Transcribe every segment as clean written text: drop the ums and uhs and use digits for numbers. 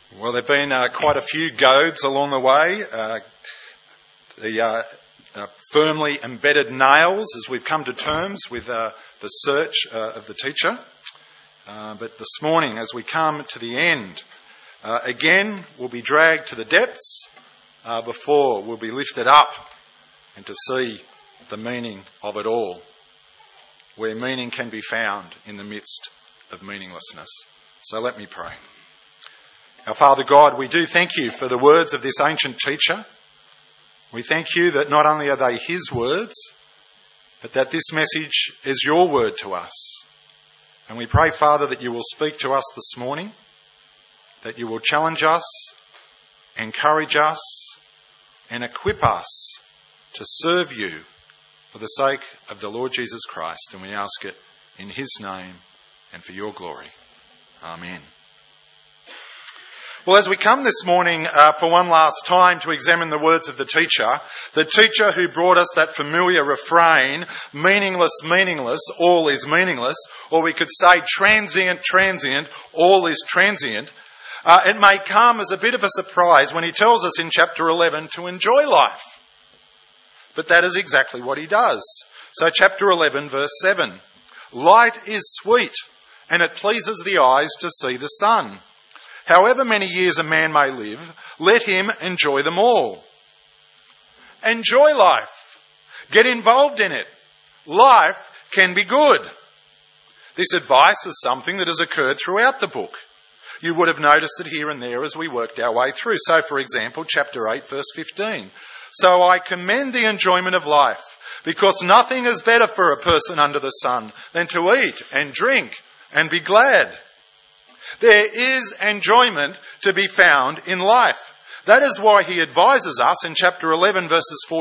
Well, there have been quite a few goads along the way. The firmly embedded nails as we've come to terms with the search of the teacher. But this morning, as we come to the end, again we'll be dragged to the depths before we'll be lifted up and to see the meaning of it all, where meaning can be found in the midst of meaninglessness. So let me pray. Our Father God, we do thank you for the words of this ancient teacher. We thank you that not only are they his words, but that this message is your word to us. And we pray, Father, that you will speak to us this morning, that you will challenge us, encourage us, and equip us to serve you for the sake of the Lord Jesus Christ. And we ask it in his name and for your glory. Amen. Well, as we come this morning for one last time to examine the words of the teacher who brought us that familiar refrain, meaningless, meaningless, all is meaningless, or we could say transient, transient, all is transient, it may come as a bit of a surprise when he tells us in chapter 11 to enjoy life. But that is exactly what he does. So chapter 11, verse 7, light is sweet, and it pleases the eyes to see the sun. However many years a man may live, let him enjoy them all. Enjoy life. Get involved in it. Life can be good. This advice is something that has occurred throughout the book. You would have noticed it here and there as we worked our way through. So, for example, chapter 8, verse 15. So I commend the enjoyment of life, because nothing is better for a person under the sun than to eat and drink and be glad. There is enjoyment to be found in life. That is why he advises us in chapter 11 verses 4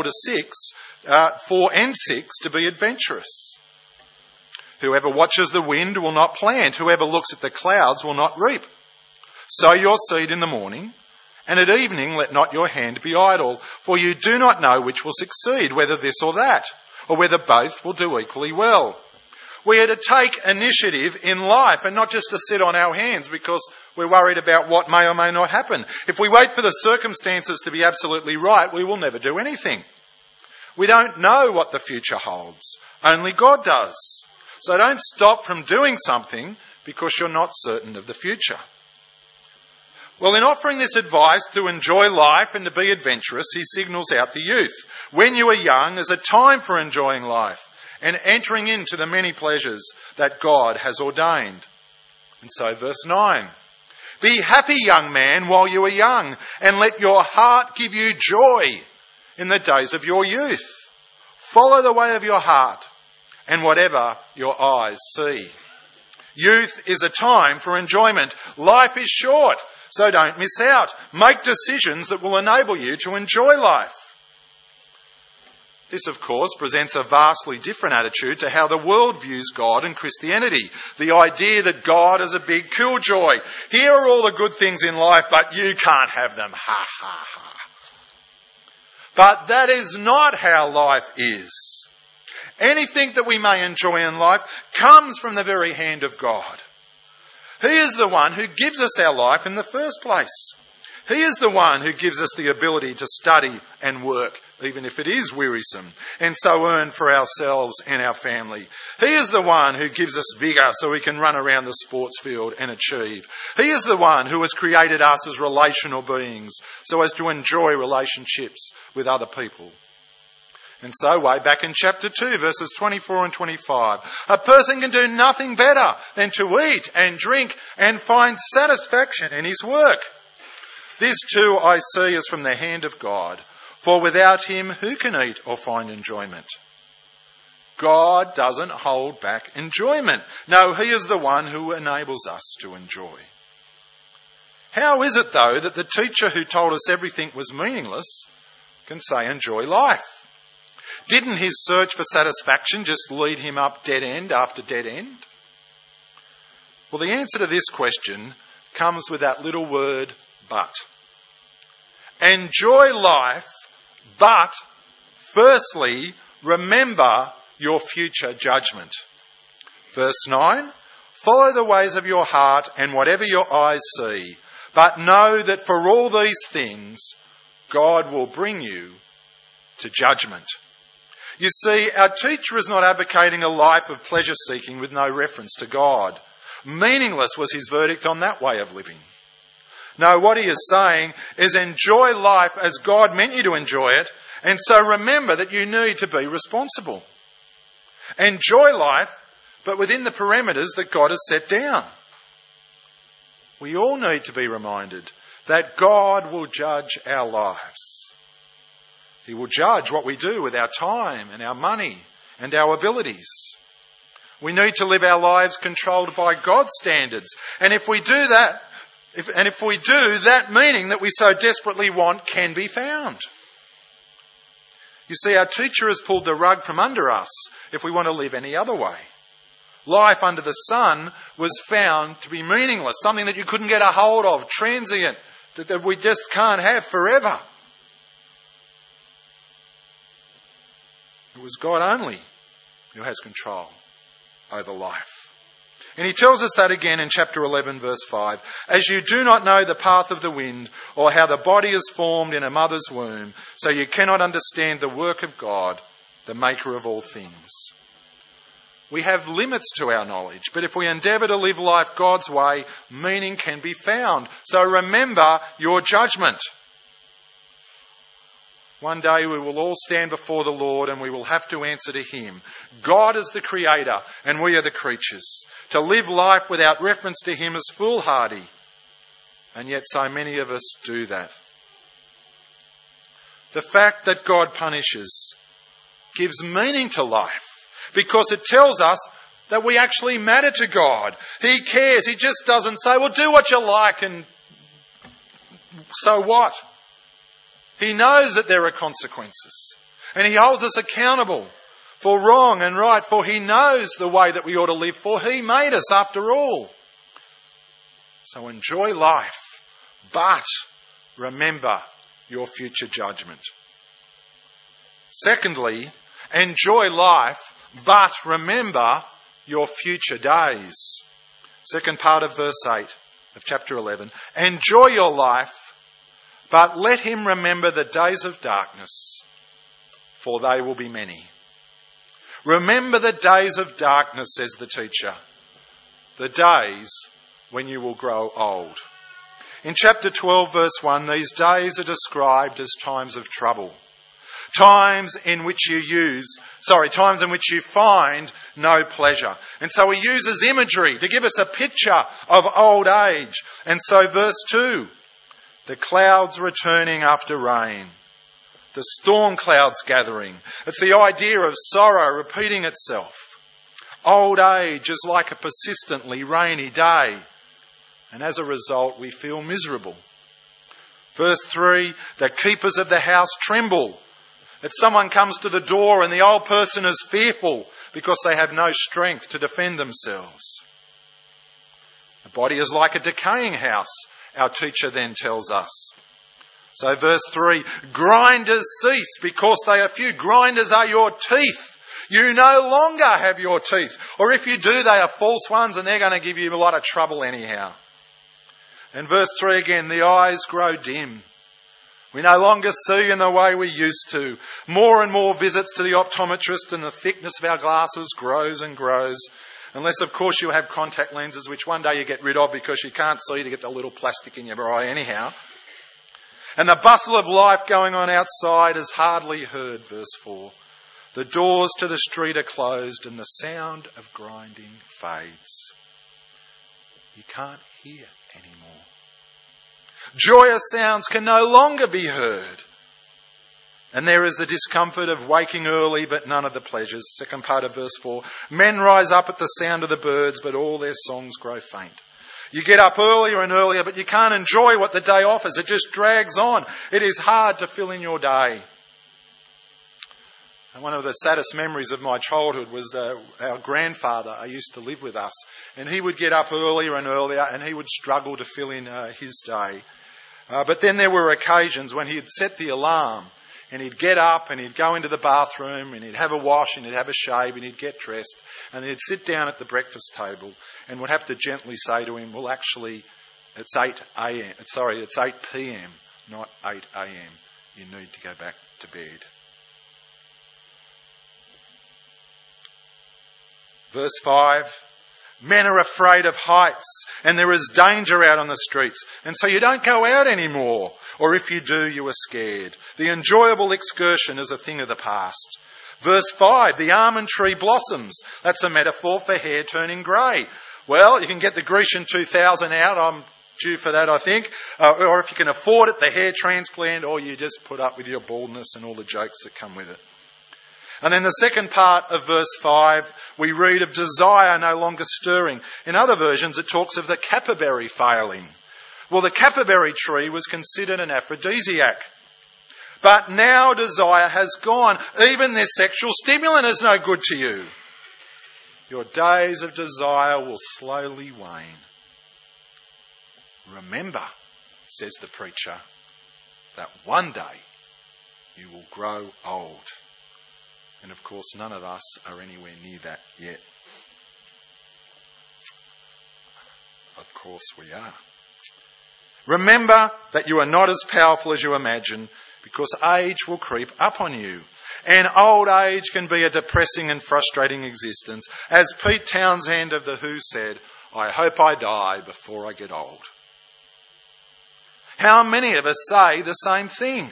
and 6 to be adventurous. Whoever watches the wind will not plant. Whoever looks at the clouds will not reap. Sow your seed in the morning, and at evening let not your hand be idle, for you do not know which will succeed, whether this or that, or whether both will do equally well. We are to take initiative in life and not just to sit on our hands because we're worried about what may or may not happen. If we wait for the circumstances to be absolutely right, we will never do anything. We don't know what the future holds. Only God does. So don't stop from doing something because you're not certain of the future. Well, in offering this advice to enjoy life and to be adventurous, he signals out the youth. When you are young is a time for enjoying life and entering into the many pleasures that God has ordained. And so verse 9. Be happy, young man, while you are young, and let your heart give you joy in the days of your youth. Follow the way of your heart and whatever your eyes see. Youth is a time for enjoyment. Life is short, so don't miss out. Make decisions that will enable you to enjoy life. This, of course, presents a vastly different attitude to how the world views God and Christianity. The idea that God is a big killjoy. Here are all the good things in life, but you can't have them. Ha, ha, ha. But that is not how life is. Anything that we may enjoy in life comes from the very hand of God. He is the one who gives us our life in the first place. He is the one who gives us the ability to study and work, even if it is wearisome, and so earn for ourselves and our family. He is the one who gives us vigour so we can run around the sports field and achieve. He is the one who has created us as relational beings so as to enjoy relationships with other people. And so, way back in chapter 2, verses 24 and 25, a person can do nothing better than to eat and drink and find satisfaction in his work. This too I see is from the hand of God. For without him, who can eat or find enjoyment? God doesn't hold back enjoyment. No, he is the one who enables us to enjoy. How is it, though, that the teacher who told us everything was meaningless can say enjoy life? Didn't his search for satisfaction just lead him up dead end after dead end? Well, the answer to this question comes with that little word, but. Enjoy life, but firstly, remember your future judgment. Verse 9, follow the ways of your heart and whatever your eyes see. But know that for all these things, God will bring you to judgment. You see, our teacher is not advocating a life of pleasure-seeking with no reference to God. Meaningless was his verdict on that way of living. No, what he is saying is enjoy life as God meant you to enjoy it, and so remember that you need to be responsible. Enjoy life, but within the parameters that God has set down. We all need to be reminded that God will judge our lives. He will judge what we do with our time and our money and our abilities. We need to live our lives controlled by God's standards. And if we do that, that meaning that we so desperately want can be found. You see, our teacher has pulled the rug from under us if we want to live any other way. Life under the sun was found to be meaningless, something that you couldn't get a hold of, transient, that we just can't have forever. It was God only who has control over life. And he tells us that again in chapter 11, verse 5. As you do not know the path of the wind, or how the body is formed in a mother's womb, so you cannot understand the work of God, the maker of all things. We have limits to our knowledge, but if we endeavour to live life God's way, meaning can be found. So remember your judgment. One day we will all stand before the Lord and we will have to answer to him. God is the creator and we are the creatures. To live life without reference to him is foolhardy. And yet so many of us do that. The fact that God punishes gives meaning to life because it tells us that we actually matter to God. He cares. He just doesn't say, well, do what you like and so what? He knows that there are consequences. And he holds us accountable for wrong and right, for he knows the way that we ought to live, for he made us after all. So enjoy life, but remember your future judgment. Secondly, enjoy life, but remember your future days. Second part of verse 8 of chapter 11. Enjoy your life, but let him remember the days of darkness, for they will be many. Remember the days of darkness, says the teacher, the days when you will grow old. In chapter 12, verse 1, these days are described as times of trouble. Times in which you find no pleasure. And so he uses imagery to give us a picture of old age. And so verse 2, the clouds returning after rain, the storm clouds gathering. It's the idea of sorrow repeating itself. Old age is like a persistently rainy day, and as a result we feel miserable. Verse 3, the keepers of the house tremble. That someone comes to the door and the old person is fearful because they have no strength to defend themselves. The body is like a decaying house, our teacher then tells us. So verse 3, grinders cease because they are few. Grinders are your teeth. You no longer have your teeth. Or if you do, they are false ones and they're going to give you a lot of trouble anyhow. And verse 3 again, the eyes grow dim. We no longer see in the way we used to. More and more visits to the optometrist and the thickness of our glasses grows and grows. Unless, of course, you have contact lenses, which one day you get rid of because you can't see to get the little plastic in your eye anyhow. And the bustle of life going on outside is hardly heard, verse 4. The doors to the street are closed and the sound of grinding fades. You can't hear anymore. Joyous sounds can no longer be heard. And there is the discomfort of waking early, but none of the pleasures. Second part of verse 4. Men rise up at the sound of the birds, but all their songs grow faint. You get up earlier and earlier, but you can't enjoy what the day offers. It just drags on. It is hard to fill in your day. And one of the saddest memories of my childhood was our grandfather who used to live with us. And he would get up earlier and earlier and he would struggle to fill in his day. But then there were occasions when he'd set the alarm and he'd get up and he'd go into the bathroom and he'd have a wash and he'd have a shave and he'd get dressed and he'd sit down at the breakfast table and would have to gently say to him, well, actually, It's 8 a.m. Sorry, it's 8 p.m, not 8 a.m. You need to go back to bed. Verse 5. Men are afraid of heights, and there is danger out on the streets, and so you don't go out anymore. Or if you do, you are scared. The enjoyable excursion is a thing of the past. Verse 5, the almond tree blossoms. That's a metaphor for hair turning grey. Well, you can get the Grecian 2000 out. I'm due for that, I think. Or if you can afford it, the hair transplant, or you just put up with your baldness and all the jokes that come with it. And then the second part of verse 5, we read of desire no longer stirring. In other versions, it talks of the capperberry failing. Well, the capperberry tree was considered an aphrodisiac. But now desire has gone. Even this sexual stimulant is no good to you. Your days of desire will slowly wane. Remember, says the preacher, that one day you will grow old. And of course, none of us are anywhere near that yet. Of course we are. Remember that you are not as powerful as you imagine, because age will creep up on you. And old age can be a depressing and frustrating existence. As Pete Townsend of The Who said, I hope I die before I get old. How many of us say the same thing?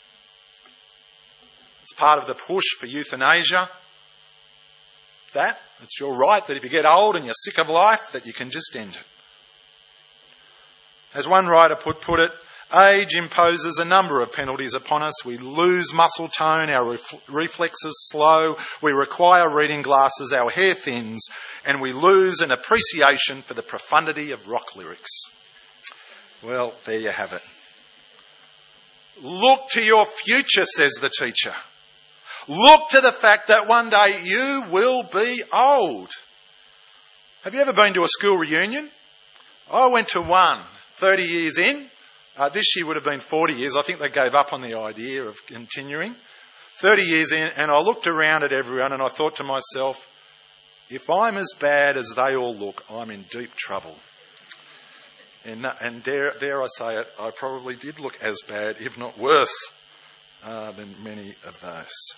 It's part of the push for euthanasia. It's your right that if you get old and you're sick of life, that you can just end it. As one writer put it, age imposes a number of penalties upon us. We lose muscle tone, our reflexes slow, we require reading glasses, our hair thins, and we lose an appreciation for the profundity of rock lyrics. Well, there you have it. Look to your future, says the teacher. Look to the fact that one day you will be old. Have you ever been to a school reunion? I went to one 30 years in. This year would have been 40 years. I think they gave up on the idea of continuing. 30 years in, and I looked around at everyone and I thought to myself, if I'm as bad as they all look, I'm in deep trouble. And dare I say it, I probably did look as bad, if not worse, than many of those.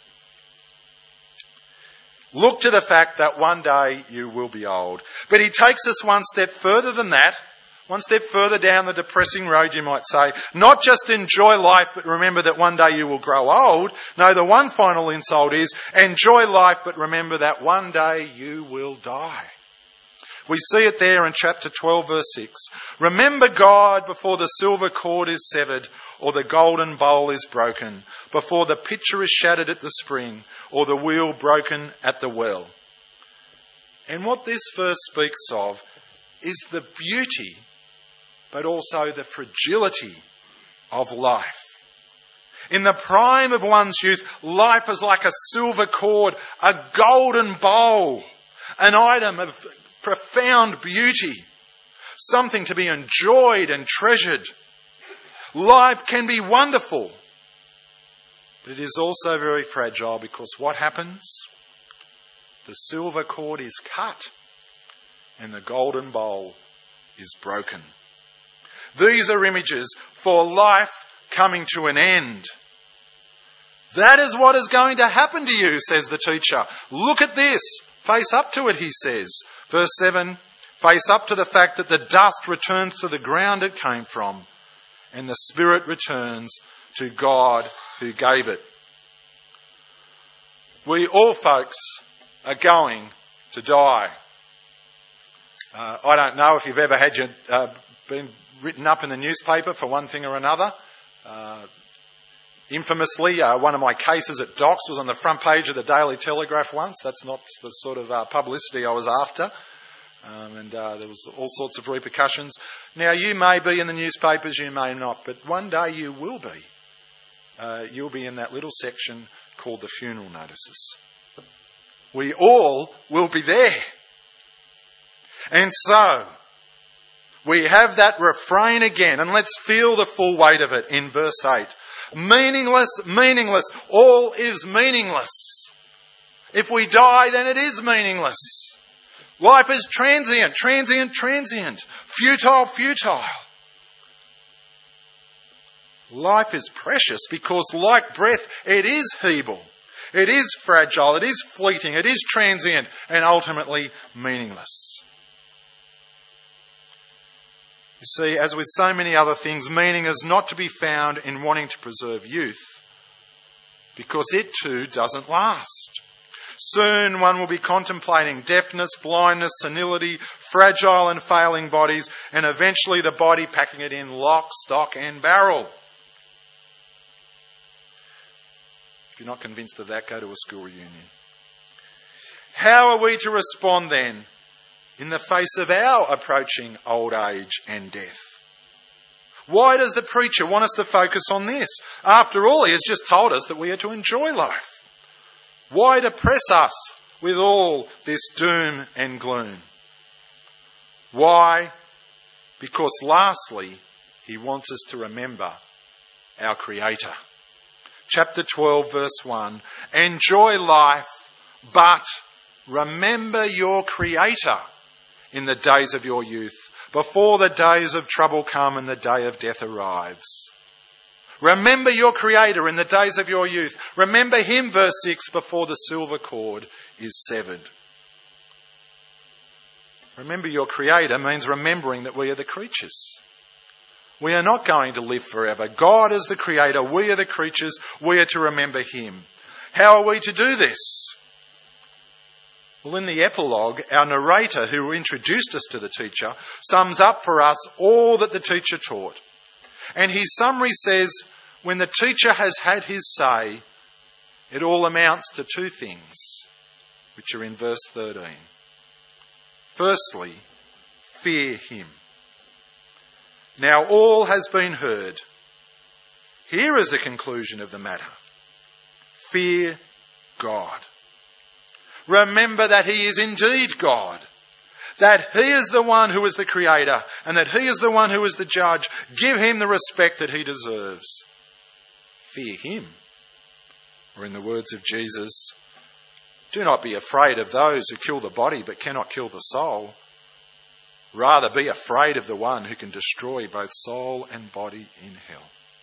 Look to the fact that one day you will be old. But he takes us one step further than that, one step further down the depressing road, you might say. Not just enjoy life, but remember that one day you will grow old. No, the one final insult is enjoy life, but remember that one day you will die. We see it there in chapter 12, verse 6. Remember God before the silver cord is severed or the golden bowl is broken, before the pitcher is shattered at the spring or the wheel broken at the well. And what this verse speaks of is the beauty, but also the fragility of life. In the prime of one's youth, life is like a silver cord, a golden bowl, an item of profound beauty, something to be enjoyed and treasured. Life can be wonderful, but it is also very fragile, because what happens? The silver cord is cut and the golden bowl is broken. These are images for life coming to an end. That is what is going to happen to you, says the teacher. Look at this. Face up to it, he says. Verse 7, face up to the fact that the dust returns to the ground it came from, and the spirit returns to God who gave it. We all, folks, are going to die. I don't know if you've ever had your been written up in the newspaper for one thing or another. Infamously, one of my cases at Docks was on the front page of the Daily Telegraph once. That's not the sort of publicity I was after. And there was all sorts of repercussions. Now, you may be in the newspapers, you may not, but one day you will be. You'll be in that little section called the funeral notices. We all will be there. And so, we have that refrain again, and let's feel the full weight of it in verse 8. Meaningless, meaningless, all is meaningless. If we die, then it is meaningless. Life is transient, transient, transient. Futile, futile. Life is precious because, like breath, it is feeble, it is fragile, it is fleeting, it is transient, and ultimately meaningless. You see, as with so many other things, meaning is not to be found in wanting to preserve youth, because it too doesn't last. Soon one will be contemplating deafness, blindness, senility, fragile and failing bodies, and eventually the body packing it in lock, stock and barrel. If you're not convinced of that, go to a school reunion. How are we to respond then in the face of our approaching old age and death? Why does the preacher want us to focus on this? After all, he has just told us that we are to enjoy life. Why depress us with all this doom and gloom? Why? Because lastly, he wants us to remember our Creator. Chapter 12, verse 1. Enjoy life, but remember your Creator in the days of your youth, before the days of trouble come and the day of death arrives. Remember your Creator in the days of your youth. Remember Him, verse 6, before the silver cord is severed. Remember your Creator means remembering that we are the creatures. We are not going to live forever. God is the Creator. We are the creatures. We are to remember Him. How are we to do this? Well, in the epilogue, our narrator who introduced us to the teacher sums up for us all that the teacher taught. And his summary says, when the teacher has had his say, it all amounts to two things, which are in verse 13. Firstly, fear him. Now all has been heard. Here is the conclusion of the matter. Fear God. Remember that He is indeed God, that He is the one who is the Creator, and that He is the one who is the judge. Give Him the respect that He deserves. Fear Him. Or in the words of Jesus, do not be afraid of those who kill the body but cannot kill the soul. Rather be afraid of the one who can destroy both soul and body in hell.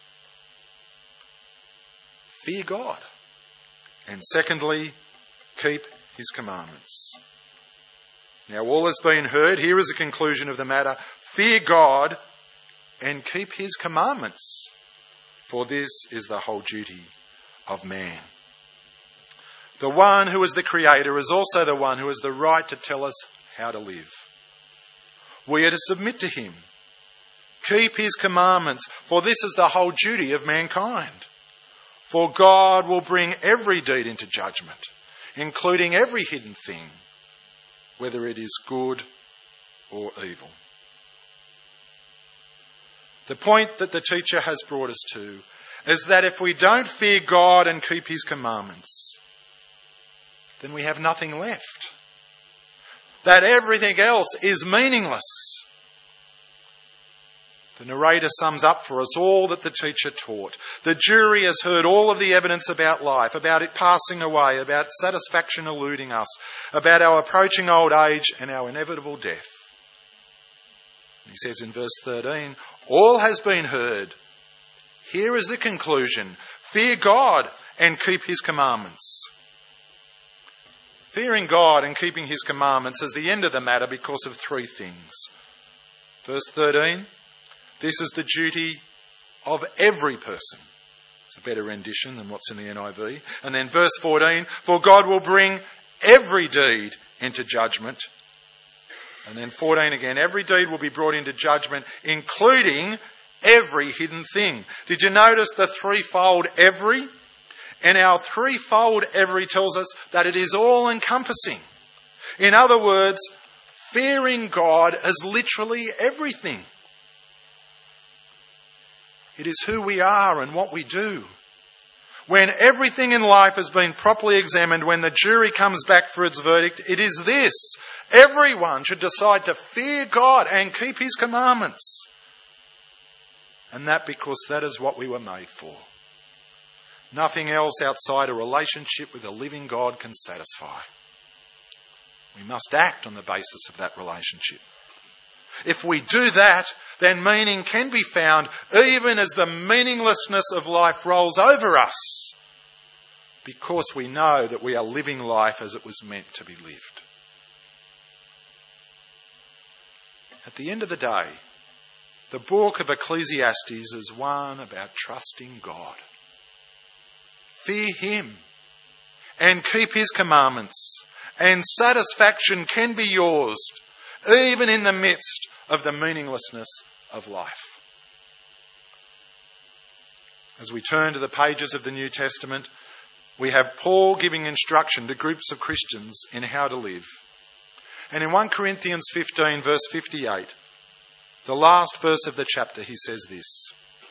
Fear God. And secondly, keep His commandments. Now all has been heard. Here is the conclusion of the matter. Fear God and keep His commandments, for this is the whole duty of man. The one who is the Creator is also the one who has the right to tell us how to live. We are to submit to Him. Keep His commandments, for this is the whole duty of mankind. For God will bring every deed into judgment, including every hidden thing, whether it is good or evil. The point that the teacher has brought us to is that if we don't fear God and keep His commandments, then we have nothing left. That everything else is meaningless. The narrator sums up for us all that the teacher taught. The jury has heard all of the evidence about life, about it passing away, about satisfaction eluding us, about our approaching old age and our inevitable death. He says in verse 13, all has been heard. Here is the conclusion. Fear God and keep His commandments. Fearing God and keeping His commandments is the end of the matter because of three things. Verse 13, this is the duty of every person. It's a better rendition than what's in the NIV. And then verse 14, for God will bring every deed into judgment. And then 14 again, every deed will be brought into judgment, including every hidden thing. Did you notice the threefold every? And our threefold every tells us that it is all encompassing. In other words, fearing God is literally everything. It is who we are and what we do. When everything in life has been properly examined, when the jury comes back for its verdict, it is this. Everyone should decide to fear God and keep His commandments. And that because that is what we were made for. Nothing else outside a relationship with a living God can satisfy. We must act on the basis of that relationship. If we do that, then meaning can be found even as the meaninglessness of life rolls over us, because we know that we are living life as it was meant to be lived. At the end of the day, the book of Ecclesiastes is one about trusting God. Fear him and keep his commandments, and satisfaction can be yours even in the midst of the meaninglessness of life. As we turn to the pages of the New Testament, we have Paul giving instruction to groups of Christians in how to live. And in 1 Corinthians 15 verse 58, the last verse of the chapter, he says this: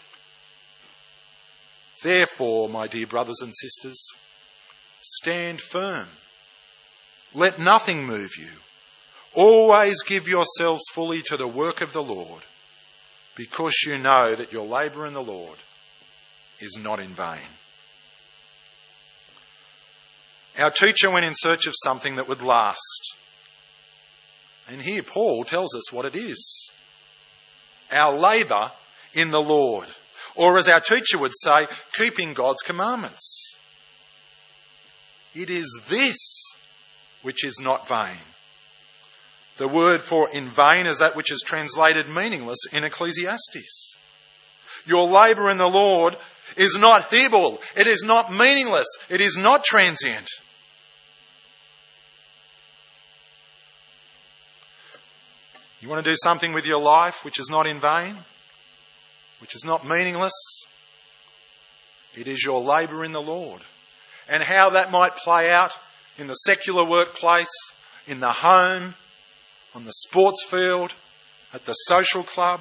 "Therefore, my dear brothers and sisters, stand firm. Let nothing move you. Always give yourselves fully to the work of the Lord, because you know that your labour in the Lord is not in vain." Our teacher went in search of something that would last. And here Paul tells us what it is. Our labour in the Lord. Or as our teacher would say, keeping God's commandments. It is this which is not vain. The word for in vain is that which is translated meaningless in Ecclesiastes. Your labour in the Lord is not hebel. It is not meaningless. It is not transient. You want to do something with your life which is not in vain, which is not meaningless? It is your labour in the Lord. And how that might play out in the secular workplace, in the home, on the sports field, at the social club.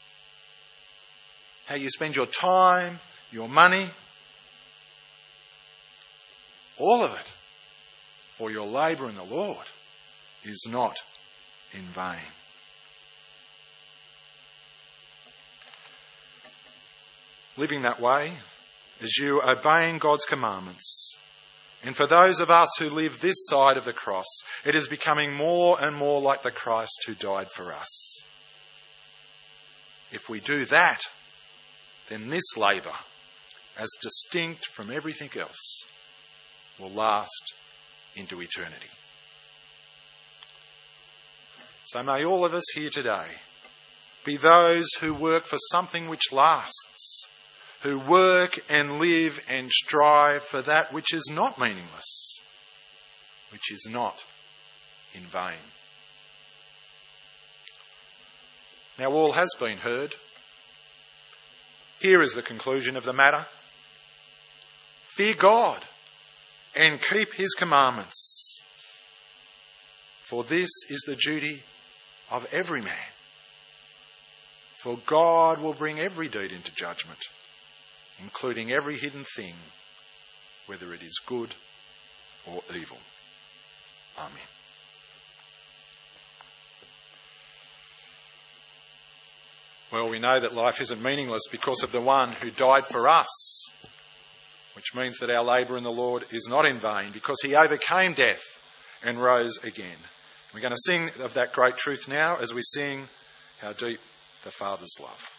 How you spend your time, your money. All of it for your labour in the Lord is not in vain. Living that way is you obeying God's commandments. And for those of us who live this side of the cross, it is becoming more and more like the Christ who died for us. If we do that, then this labour, as distinct from everything else, will last into eternity. So may all of us here today be those who work for something which lasts, who work and live and strive for that which is not meaningless, which is not in vain. Now all has been heard. Here is the conclusion of the matter. Fear God and keep his commandments, for this is the duty of every man. For God will bring every deed into judgment, including every hidden thing, whether it is good or evil. Amen. Well, we know that life isn't meaningless because of the one who died for us, which means that our labour in the Lord is not in vain, because he overcame death and rose again. We're going to sing of that great truth now as we sing How Deep the Father's Love.